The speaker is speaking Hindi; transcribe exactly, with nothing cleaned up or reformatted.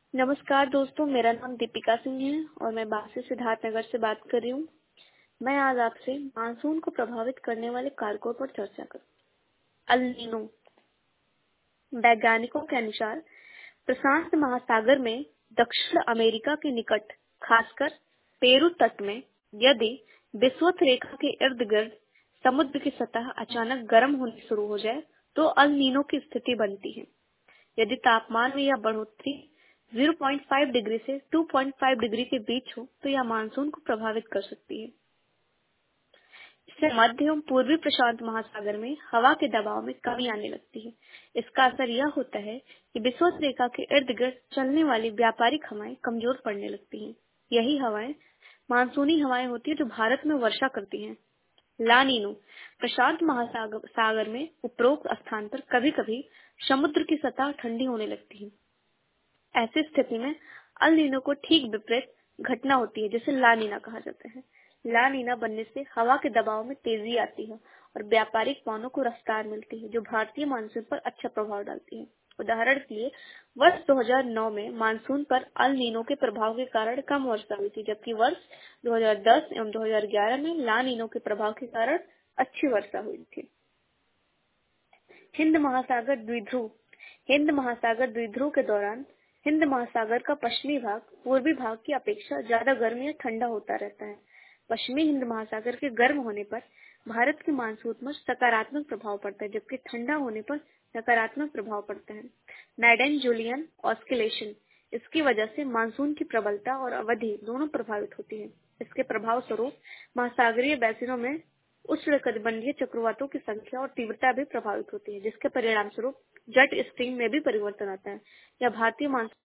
नमस्कार दोस्तों, मेरा नाम दीपिका सिंह है और मैं बासी सिद्धार्थनगर से बात कर रही हूँ। मैं आज आपसे मानसून को प्रभावित करने वाले कारकों पर चर्चा करूँ। El Nino. वैज्ञानिकों के अनुसार प्रशांत महासागर में दक्षिण अमेरिका के निकट, खासकर पेरू तट में, यदि विषुवत रेखा के इर्द गिर्द समुद्र की सतह अचानक गर्म होनी शुरू हो जाए तो अल नीनो की स्थिति बनती है। यदि तापमान में यह बढ़ोतरी ज़ीरो पॉइंट फ़ाइव डिग्री से टू पॉइंट फ़ाइव डिग्री के बीच हो तो यह मानसून को प्रभावित कर सकती है। इससे मध्य एवं पूर्वी प्रशांत महासागर में हवा के दबाव में कमी आने लगती है। इसका असर यह होता है कि विषुवत रेखा के इर्द गिर्द चलने वाली व्यापारिक हवाएं कमजोर पड़ने लगती हैं। यही हवाएं मानसूनी हवाएं होती है जो भारत में वर्षा करती हैं। ला नीनो। प्रशांत महासागर सागर में उपरोक्त स्थान पर कभी कभी समुद्र की सतह ठंडी होने लगती है। ऐसी स्थिति में अल नीनो को ठीक विपरीत घटना होती है जिसे ला नीना कहा जाता है। ला नीना बनने से हवा के दबाव में तेजी आती है और व्यापारिक पवनों को रफ्तार मिलती है जो भारतीय मानसून पर अच्छा प्रभाव डालती है। उदाहरण के लिए वर्ष दो हज़ार नौ में मानसून पर अल नीनो के प्रभाव के कारण कम वर्षा हुई थी, जबकि वर्ष दो हज़ार दस एवं दो हज़ार ग्यारह में ला नीनो के प्रभाव के कारण अच्छी वर्षा हुई थी। हिंद महासागर द्विध्रुव। हिंद महासागर द्विध्रुव के दौरान हिंद महासागर का पश्चिमी भाग पूर्वी भाग की अपेक्षा ज्यादा गर्म या ठंडा होता रहता है। पश्चिमी हिंद महासागर के गर्म होने पर भारत के मानसून पर सकारात्मक प्रभाव पड़ता है, जबकि ठंडा होने पर नकारात्मक प्रभाव पड़ता है। Madden Julian oscillation. इसकी वजह से मानसून की प्रबलता और अवधि दोनों प्रभावित होती है। इसके प्रभाव स्वरूप महासागरीय बेसिनों में उष्णकटिबंधीय चक्रवातों की संख्या और तीव्रता भी प्रभावित होती है, जिसके परिणाम स्वरूप जेट स्ट्रीम में भी परिवर्तन आता है। यह भारतीय मानसून